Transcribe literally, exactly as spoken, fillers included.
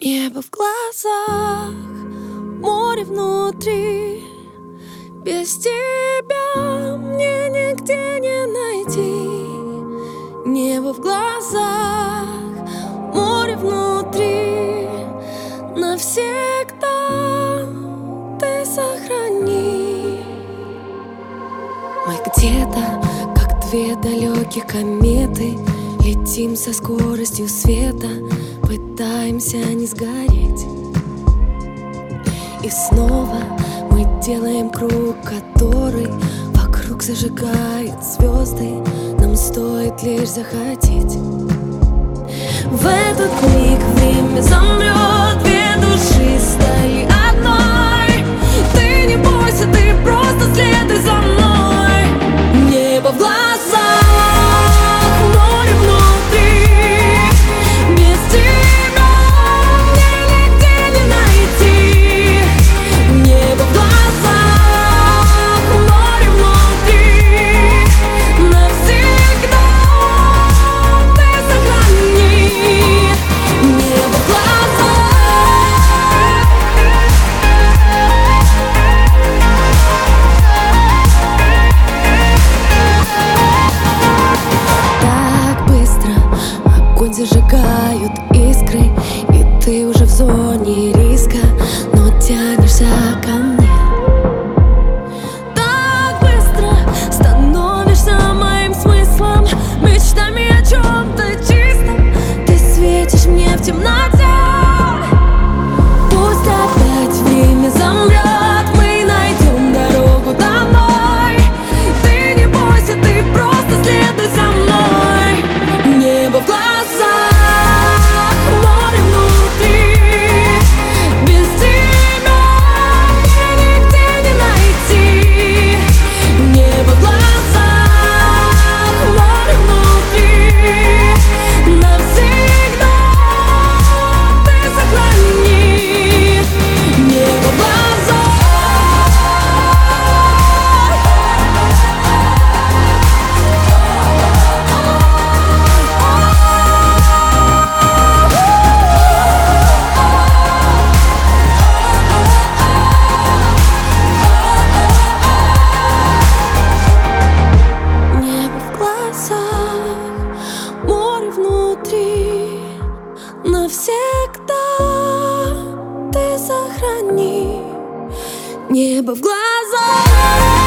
Небо в глазах, море внутри. Без тебя мне нигде не найти. Небо в глазах, море внутри. Навсегда ты сохрани. Мы где-то, как две далеких кометы, летим со скоростью света, пытаемся не сгореть. И снова мы делаем круг, который вокруг зажигает звезды. Нам стоит лишь захотеть. В этот миг время замрет, две души стали одной. Ты не бойся, ты просто следуй за мной. Небо в глазах, море внутри. Без тебя мне нигде не найти. Небо в глазах, море внутри. Навсегда ты сохрани. Небо в глазах. Так быстро огонь зажигают искры, и ты уже в зоне риска, но тянешься ко мне. Так быстро становишься моим смыслом, мечтами о чем-то чистом. Ты светишь мне в темноте. Пусть опять время замрет, мы найдем дорогу домой. Ты не бойся, ты просто следуй за мной. Небо в глазах, море внутри. Без тебя мне нигде не найти. Небо в глазах, море внутри. Навсегда ты сохрани. Небо в глазах. Небо в глазах, море внутри. Навсегда ты сохрани. Небо в глазах.